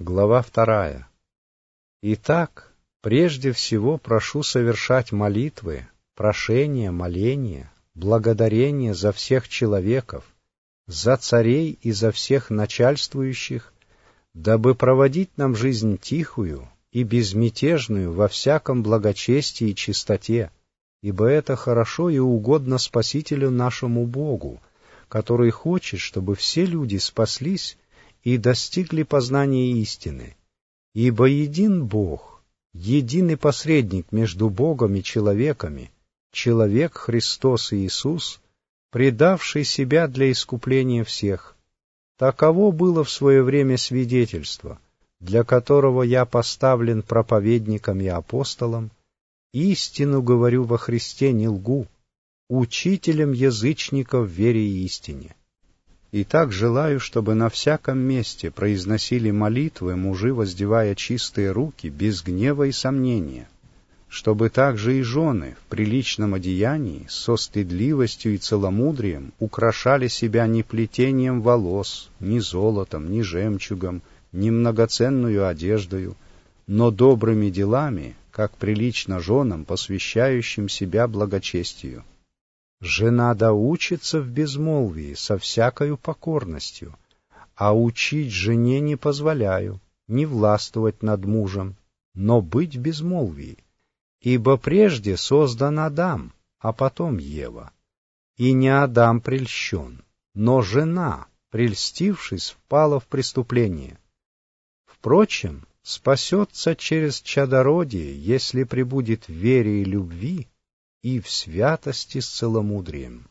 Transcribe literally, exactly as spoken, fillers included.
Глава вторая. Итак, прежде всего прошу совершать молитвы, прошения, моления, благодарения за всех человеков, за царей и за всех начальствующих, дабы проводить нам жизнь тихую и безмятежную во всяком благочестии и чистоте, ибо это хорошо и угодно Спасителю нашему Богу, который хочет, чтобы все люди спаслись и достигли познания истины. Ибо един Бог, единый посредник между Богом и человеками, человек Христос Иисус, предавший себя для искупления всех. Таково было в свое время свидетельство, для которого я поставлен проповедником и апостолом, истину говорю во Христе, не лгу, учителем язычников в вере и истине. Итак, желаю, чтобы на всяком месте произносили молитвы мужи, воздевая чистые руки, без гнева и сомнения, чтобы также и жены в приличном одеянии, со стыдливостью и целомудрием украшали себя не плетением волос, ни золотом, ни жемчугом, ни многоценную одеждою, но добрыми делами, как прилично женам, посвящающим себя благочестию. Жена да учится в безмолвии со всякою покорностью, а учить жене не позволяю, не властвовать над мужем, но быть в безмолвии. Ибо прежде создан Адам, а потом Ева. И не Адам прельщен, но жена, прельстившись, впала в преступление. Впрочем, спасется через чадородие, если пребудет в вере и любви, и в святости с целомудрием.